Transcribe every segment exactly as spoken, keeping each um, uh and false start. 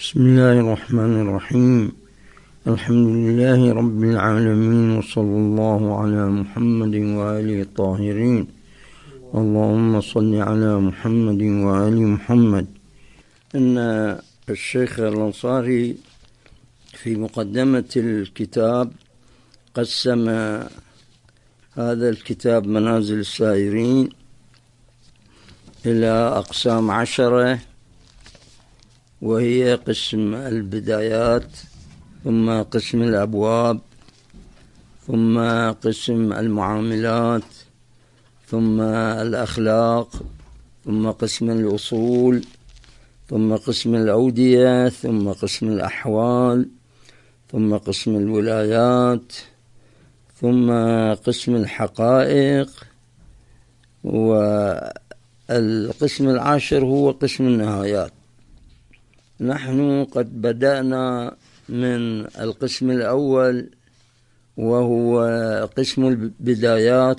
بسم الله الرحمن الرحيم. الحمد لله رب العالمين، وصلى الله على محمد وآله الطاهرين. اللهم صل على محمد وآل محمد. إن الشيخ الأنصاري في مقدمة الكتاب قسم هذا الكتاب منازل السائرين إلى أقسام عشرة، وهي قسم البدايات، ثم قسم الأبواب، ثم قسم المعاملات، ثم الأخلاق، ثم قسم الأصول، ثم قسم الأودية، ثم قسم الأحوال، ثم قسم الولايات، ثم قسم الحقائق، والقسم العاشر هو قسم النهايات. نحن قد بدأنا من القسم الأول وهو قسم البدايات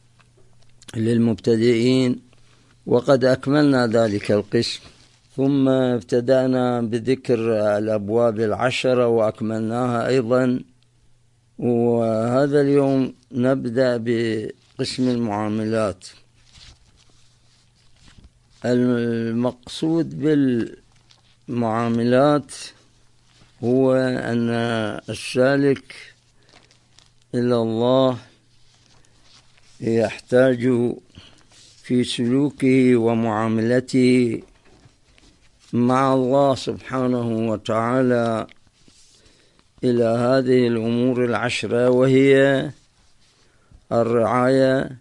للمبتدئين، وقد أكملنا ذلك القسم، ثم ابتدأنا بذكر الأبواب العشرة وأكملناها أيضا، وهذا اليوم نبدأ بقسم المعاملات. المقصود بالمعاملات هو أن السالك إلى الله يحتاج في سلوكه ومعاملته مع الله سبحانه وتعالى إلى هذه الأمور العشرة، وهي الرعاية،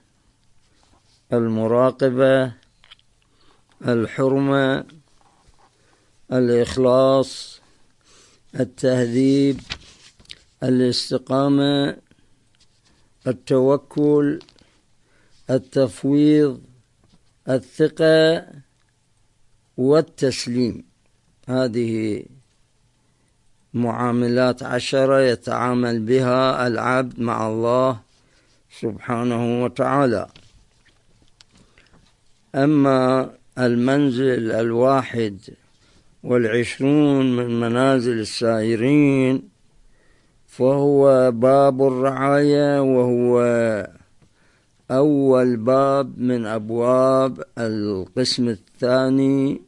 المراقبة، الحرمة، الإخلاص، التهذيب، الاستقامة، التوكل، التفويض، الثقة، والتسليم. هذه معاملات عشرة يتعامل بها العبد مع الله سبحانه وتعالى. أما المنزل الواحد والعشرون من منازل السائرين فهو باب الرعاية، وهو أول باب من أبواب القسم الثاني،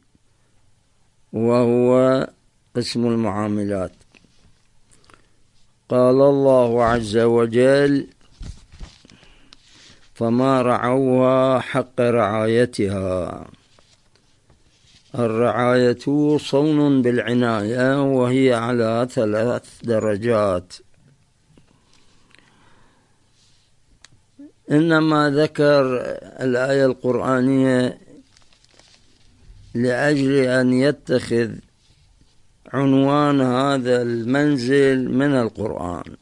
وهو قسم المعاملات. قال الله عز وجل: فما رعوها حق رعايتها. الرعاية صون بالعناية، وهي على ثلاث درجات. إنما ذكر الآية القرآنية لأجل أن يتخذ عنوان هذا المنزل من القرآن.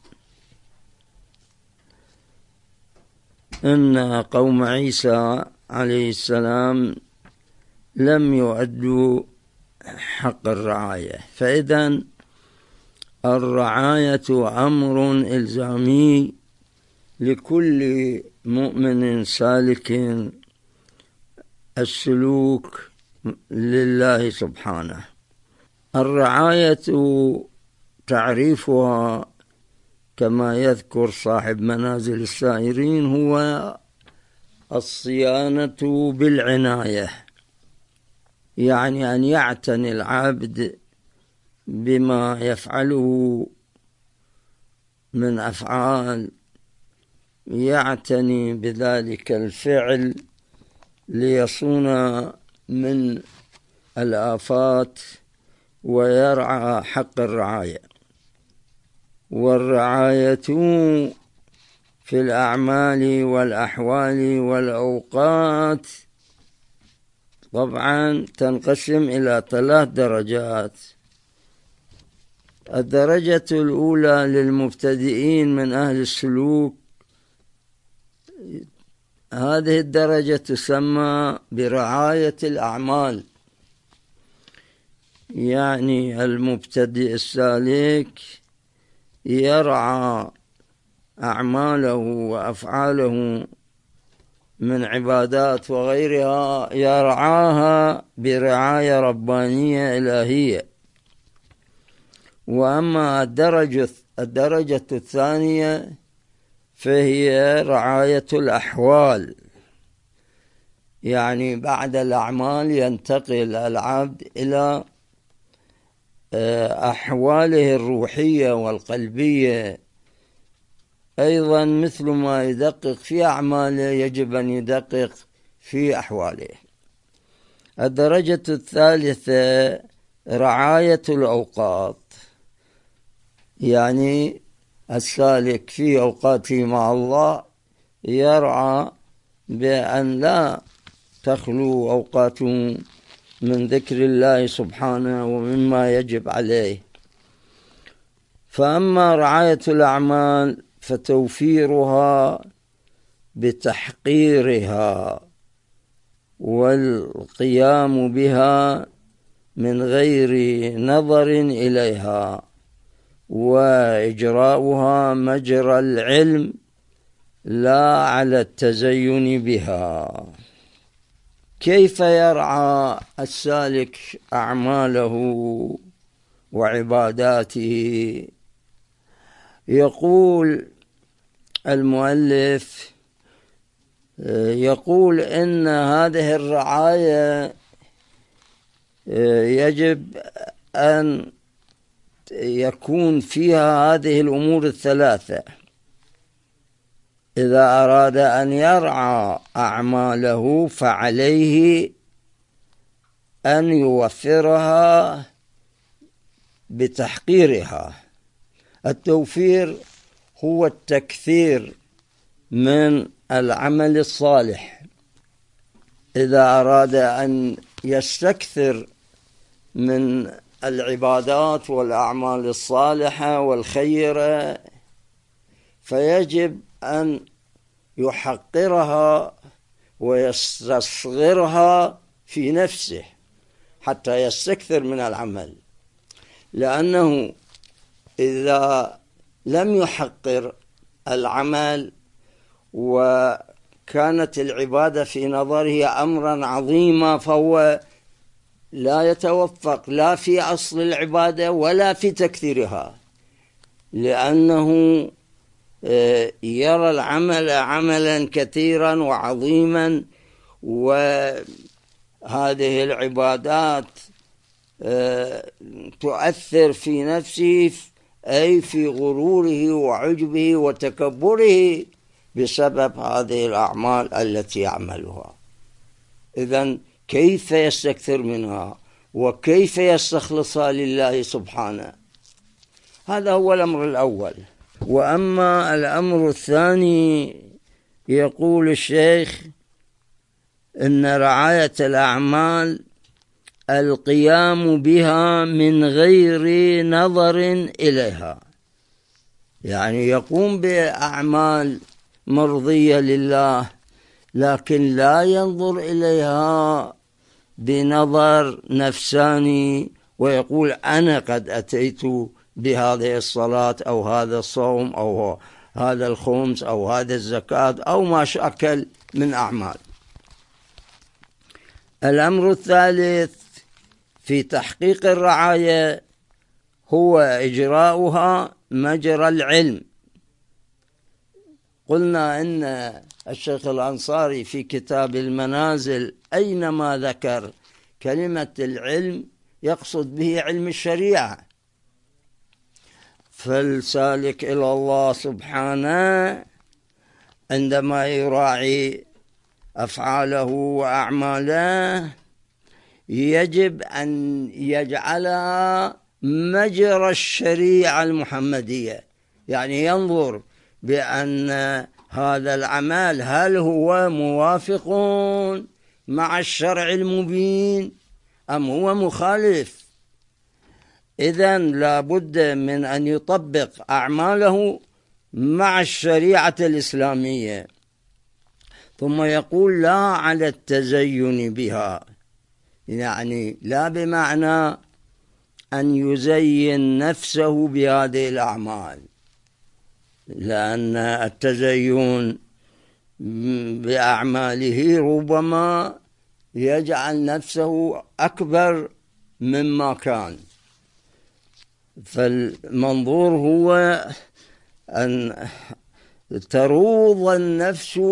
إن قوم عيسى عليه السلام لم يؤدوا حق الرعاية، فإذن الرعاية أمر إلزامي لكل مؤمن سالك السلوك لله سبحانه. الرعاية تعريفها كما يذكر صاحب منازل السائرين هو الصيانة بالعناية، يعني أن يعتني العبد بما يفعله من أفعال، يعتني بذلك الفعل ليصون من الآفات ويرعى حق الرعاية. والرعاية في الأعمال والأحوال والأوقات طبعا تنقسم إلى ثلاث درجات. الدرجة الأولى للمبتدئين من أهل السلوك، هذه الدرجة تسمى برعاية الأعمال، يعني المبتدئ السالك يرعى أعماله وأفعاله من عبادات وغيرها، يرعاها برعاية ربانية إلهية. وأما الدرجة الدرجة الثانية فهي رعاية الأحوال، يعني بعد الأعمال ينتقل العبد إلى أحواله الروحية والقلبية أيضا، مثل ما يدقق في أعماله يجب أن يدقق في أحواله. الدرجة الثالثة رعاية الأوقات، يعني السالك في أوقاته مع الله يرعى بأن لا تخلو أوقاته من ذكر الله سبحانه ومما يجب عليه. فأما رعاية الأعمال فتوفيرها بتحقيرها والقيام بها من غير نظر إليها، وإجراؤها مجرى العلم لا على التزين بها. كيف يرعى السالك أعماله وعباداته؟ يقول المؤلف يقول إن هذه الرعاية يجب أن يكون فيها هذه الأمور الثلاثة. إذا أراد أن يرعى أعماله فعليه أن يوفرها بتحقيرها. التوفير هو التكثير من العمل الصالح. إذا أراد أن يستكثر من العبادات والأعمال الصالحة والخيرة فيجب أن يحقرها ويستصغرها في نفسه حتى يستكثر من العمل، لأنه إذا لم يحقر العمل وكانت العبادة في نظره أمرا عظيما فهو لا يتوفق لا في أصل العبادة ولا في تكثيرها، لأنه يرى العمل عملا كثيرا وعظيما، وهذه العبادات تؤثر في نفسه أي في غروره وعجبه وتكبره بسبب هذه الأعمال التي يعملها. إذن كيف يستكثر منها وكيف يستخلصها لله سبحانه؟ هذا هو الأمر الأول. وأما الأمر الثاني يقول الشيخ إن رعاية الأعمال القيام بها من غير نظر إليها، يعني يقوم بأعمال مرضية لله لكن لا ينظر إليها بنظر نفساني ويقول أنا قد أتيت بهذه الصلاة أو هذا الصوم أو هذا الخمس أو هذا الزكاة أو ما شاكل من أعمال. الأمر الثالث في تحقيق الرعاية هو إجراؤها مجرى العلم. قلنا إن الشيخ الأنصاري في كتاب المنازل أينما ذكر كلمة العلم يقصد به علم الشريعة، فالسالك إلى الله سبحانه عندما يراعي أفعاله وأعماله يجب أن يجعلها مجرى الشريعة المحمدية، يعني ينظر بأن هذا العمل هل هو موافق مع الشرع المبين أم هو مخالف. إذن لا بد من أن يطبق أعماله مع الشريعة الإسلامية. ثم يقول لا على التزين بها، يعني لا بمعنى أن يزين نفسه بهذه الأعمال، لأن التزين بأعماله ربما يجعل نفسه أكبر مما كان. فالمنظور هو أن تروض النفس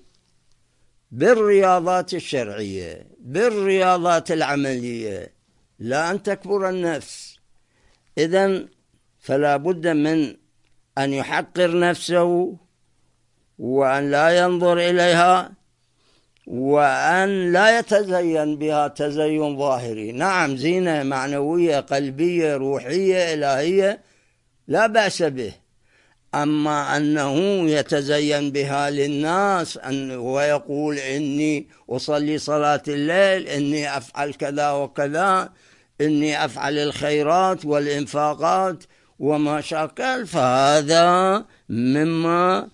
بالرياضات الشرعية، بالرياضات العملية، لا أن تكبر النفس. إذن فلا بد من أن يحقر نفسه، وأن لا ينظر إليها، وأن لا يتزين بها تزين ظاهري. نعم، زينة معنوية قلبية روحية إلهية لا بأس به، أما أنه يتزين بها للناس أن ويقول إني أصلي صلاة الليل، إني أفعل كذا وكذا، إني أفعل الخيرات والإنفاقات وما شاكل، فهذا مما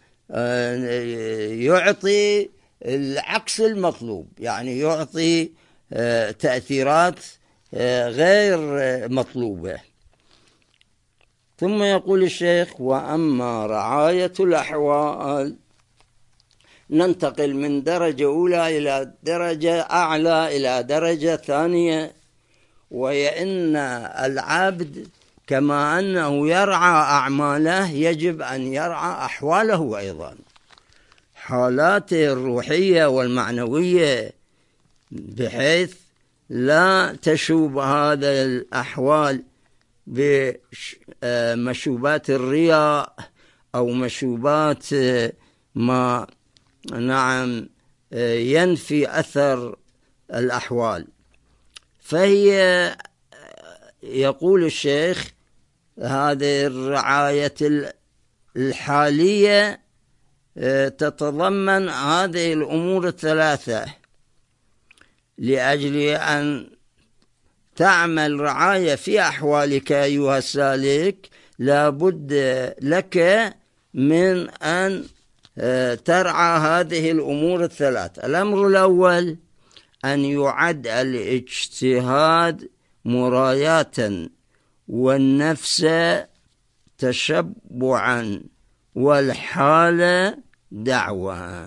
يعطي العكس المطلوب، يعني يعطي تأثيرات غير مطلوبة. ثم يقول الشيخ: وأما رعاية الأحوال، ننتقل من درجة أولى إلى درجة أعلى إلى درجة ثانية، وهي أن العبد كما أنه يرعى أعماله يجب أن يرعى أحواله أيضا، حالاته الروحية والمعنوية، بحيث لا تشوب هذا الأحوال بمشوبات الرياء أو مشوبات ما نعم ينفي أثر الأحوال. فهي يقول الشيخ هذه الرعاية الحالية تتضمن هذه الأمور الثلاثة. لأجل أن تعمل رعاية في أحوالك أيها السالك، لابد لك من أن ترعى هذه الأمور الثلاثة. الأمر الأول أن يعد الاجتهاد مراياة، والنفس تشبعا، والحال دعوة.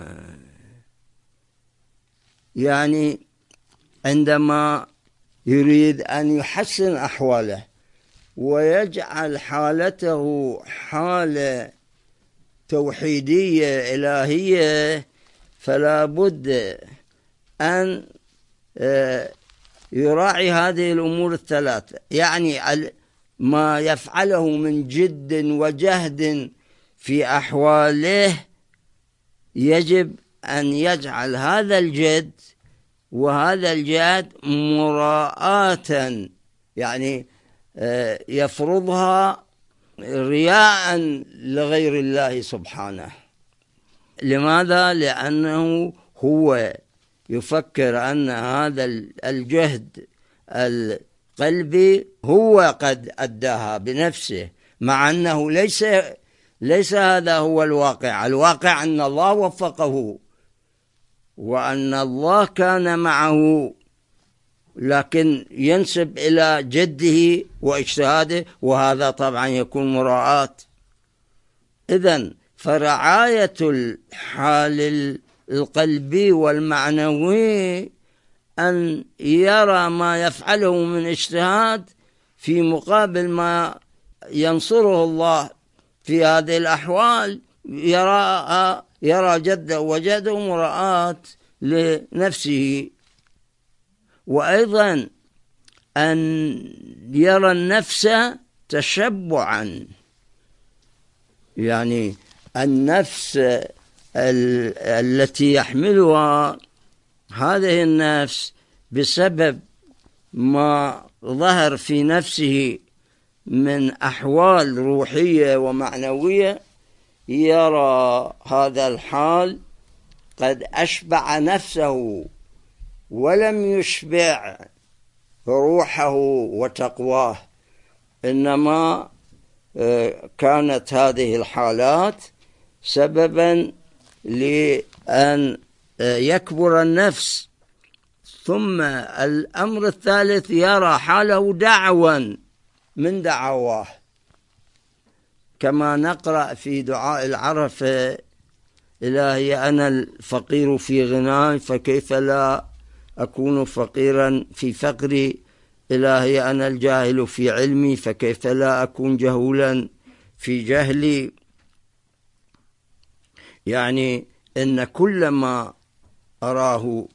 يعني عندما يريد أن يحسن أحواله ويجعل حالته حالة توحيدية إلهية، فلا بد أن يراعي هذه الأمور الثلاثة. يعني ما يفعله من جد وجهد في أحواله يجب أن يجعل هذا الجد وهذا الجهد مراءة، يعني يفرضها رياء لغير الله سبحانه. لماذا؟ لأنه هو يفكر أن هذا الجهد القلبي هو قد أداها بنفسه، مع أنه ليس ليس هذا هو الواقع. الواقع أن الله وفقه وأن الله كان معه، لكن ينسب إلى جده واجتهاده، وهذا طبعا يكون مراعاة. إذن فرعاية الحال القلبي والمعنوي أن يرى ما يفعله من اجتهاد في مقابل ما ينصره الله في هذه الأحوال، يرى يرى جده وجده مراءاة لنفسه. وأيضا أن يرى النفس تشبعا، يعني النفس التي يحملها هذه النفس بسبب ما ظهر في نفسه من أحوال روحية ومعنوية، يرى هذا الحال قد أشبع نفسه ولم يشبع روحه وتقواه، إنما كانت هذه الحالات سببا لأن يكبر النفس. ثم الأمر الثالث يرى حاله دعوا من دعواه، كما نقرأ في دعاء العرفة: إلهي أنا الفقير في غناي، فكيف لا أكون فقيرا في فقري. إلهي أنا الجاهل في علمي، فكيف لا أكون جهولا في جهلي؟ يعني إن كل ما أراه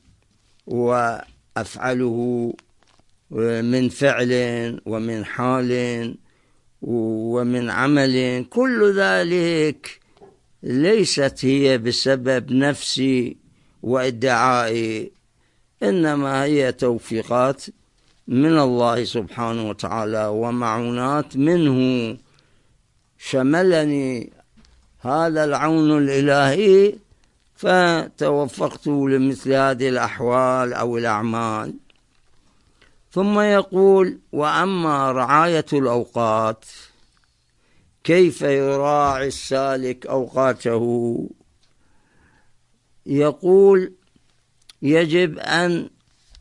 وأفعله من فعل ومن حال ومن عمل، كل ذلك ليست هي بسبب نفسي وادعائي، إنما هي توفيقات من الله سبحانه وتعالى ومعونات منه. شملني هذا العون الإلهي فتوفقت لمثل هذه الأحوال أو الأعمال. ثم يقول: وأما رعاية الأوقات، كيف يراعي السالك أوقاته؟ يقول: يجب أن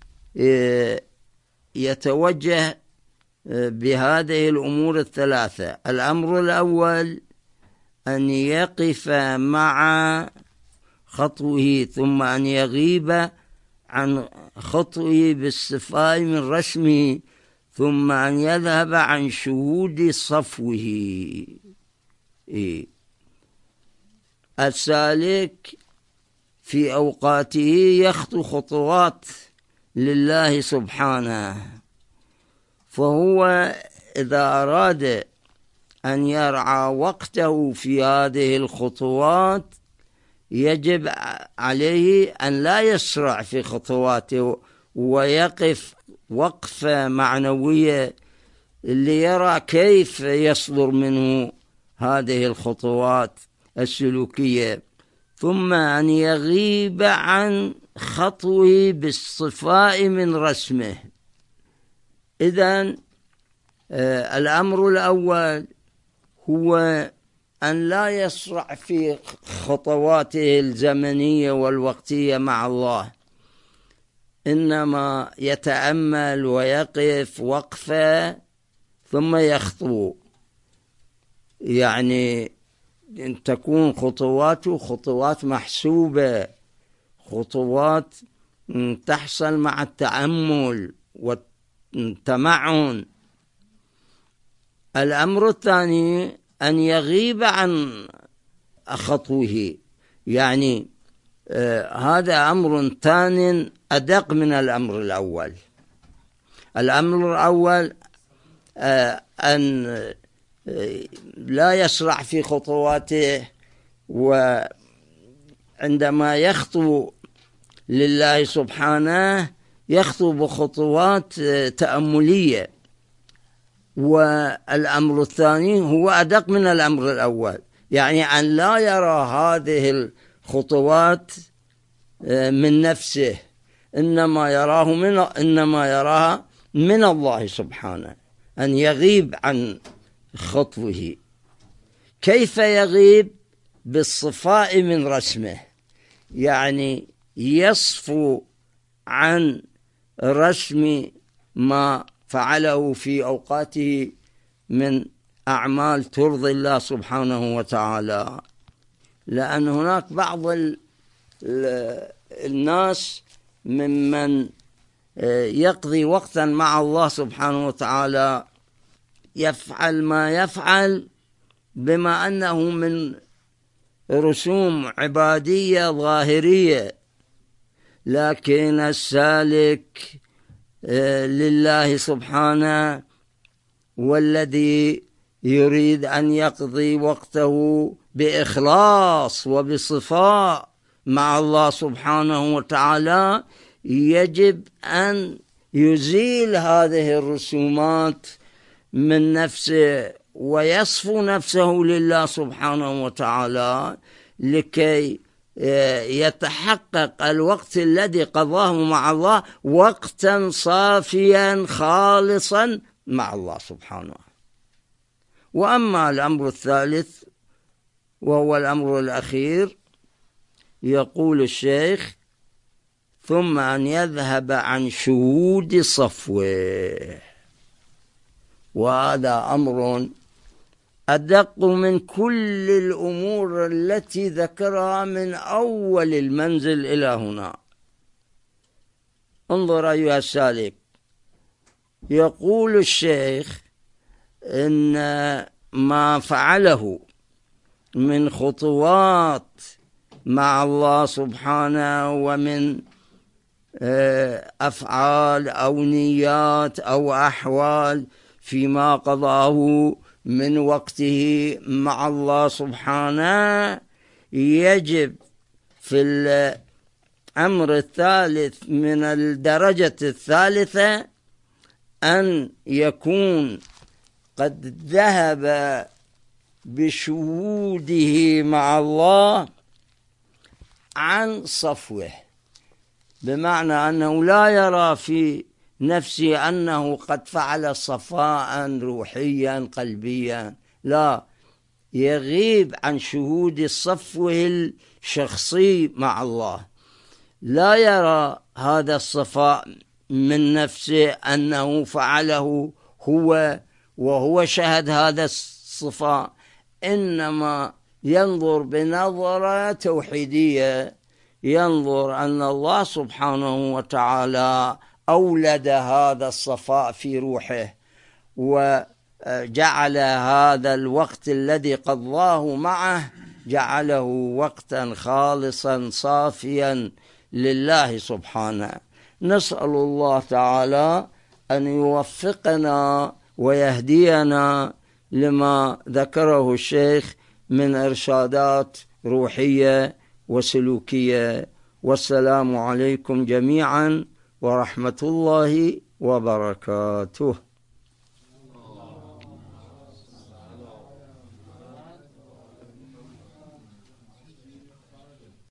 يتوجه بهذه الأمور الثلاثة. الأمر الأول أن يقف مع خطوه، ثم أن يغيب عن خطوه بالصفاء من رسمه، ثم أن يذهب عن شهود صفوه. إيه؟ السالك في أوقاته يخطو خطوات لله سبحانه، فهو إذا أراد أن يرعى وقته في هذه الخطوات يجب عليه أن لا يسرع في خطواته ويقف وقفة معنوية ليرى كيف يصدر منه هذه الخطوات السلوكية، ثم أن يغيب عن خطوه بالصفاء من رسمه. إذن آه الأمر الأول هو أن لا يسرع في خطواته الزمنية والوقتية مع الله، إنما يتأمل ويقف وقفة ثم يخطو، يعني أن تكون خطواته خطوات محسوبة، خطوات تحصل مع التأمل والتمعن. الأمر الثاني أن يغيب عن خطوه، يعني آه هذا أمر ثاني أدق من الأمر الأول. الأمر الأول آه أن آه لا يسرع في خطواته، وعندما يخطو لله سبحانه يخطو بخطوات آه تأملية. والأمر الثاني هو أدق من الأمر الأول، يعني أن لا يرى هذه الخطوات من نفسه، إنما يراه من إنما يراها من الله سبحانه، أن يغيب عن خطوه. كيف يغيب؟ بالصفاء من رسمه، يعني يصفو عن رسم ما فعله في أوقاته من أعمال ترضي الله سبحانه وتعالى. لأن هناك بعض الناس ممن يقضي وقتا مع الله سبحانه وتعالى يفعل ما يفعل بما أنه من رسوم عبادية ظاهرية، لكن السالك لله سبحانه والذي يريد أن يقضي وقته بإخلاص وبصفاء مع الله سبحانه وتعالى يجب أن يزيل هذه الرسومات من نفسه ويصفو نفسه لله سبحانه وتعالى لكي يتحقق الوقت الذي قضاه مع الله وقتا صافيا خالصا مع الله سبحانه. وأما الأمر الثالث وهو الأمر الأخير، يقول الشيخ: ثم أن يذهب عن شهود صفوه. وهذا أمر أدق من كل الأمور التي ذكرها من أول المنزل إلى هنا. انظر أيها السالك، يقول الشيخ إن ما فعله من خطوات مع الله سبحانه ومن أفعال أو نيات أو أحوال فيما قضاه من وقته مع الله سبحانه، يجب في الأمر الثالث من الدرجة الثالثة أن يكون قد ذهب بشهوده مع الله عن صفوه، بمعنى أنه لا يرى في نفسه أنه قد فعل صفاء روحيا قلبيا، لا، يغيب عن شهود صفوه الشخصي مع الله، لا يرى هذا الصفاء من نفسه أنه فعله هو وهو شهد هذا الصفاء، إنما ينظر بنظرة توحيدية، ينظر أن الله سبحانه وتعالى أولد هذا الصفاء في روحه وجعل هذا الوقت الذي قضاه معه جعله وقتا خالصا صافيا لله سبحانه. نسأل الله تعالى أن يوفقنا ويهدينا لما ذكره الشيخ من إرشادات روحية وسلوكية. والسلام عليكم جميعا ورحمة الله وبركاته.